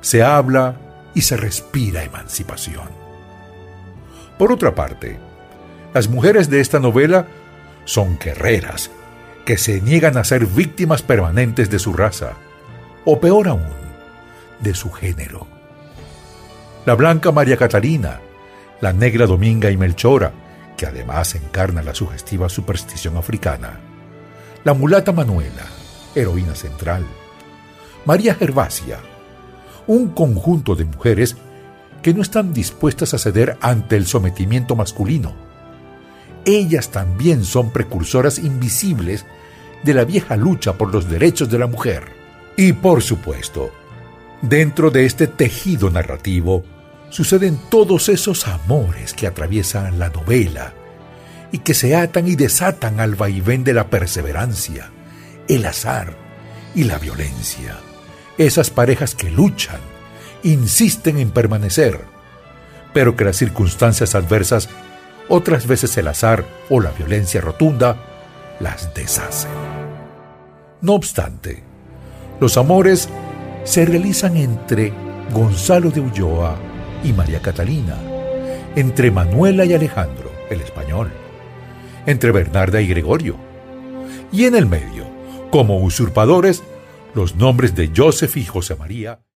se habla y se respira emancipación. Por otra parte, las mujeres de esta novela son guerreras que se niegan a ser víctimas permanentes de su raza, o peor aún, de su género. La blanca María Catalina, la negra Dominga y Melchora, que además encarna la sugestiva superstición africana, la mulata Manuela, heroína central, María Gervasia, un conjunto de mujeres que no están dispuestas a ceder ante el sometimiento masculino. Ellas también son precursoras invisibles de la vieja lucha por los derechos de la mujer. Y por supuesto, dentro de este tejido narrativo suceden todos esos amores que atraviesan la novela y que se atan y desatan al vaivén de la perseverancia, el azar y la violencia. Esas parejas que luchan, insisten en permanecer, pero que las circunstancias adversas, otras veces el azar o la violencia rotunda, las deshacen. No obstante, los amores se realizan entre Gonzalo de Ulloa y María Catalina, entre Manuela y Alejandro, el español, entre Bernarda y Gregorio, y en el medio, como usurpadores, los nombres de Joseph y José María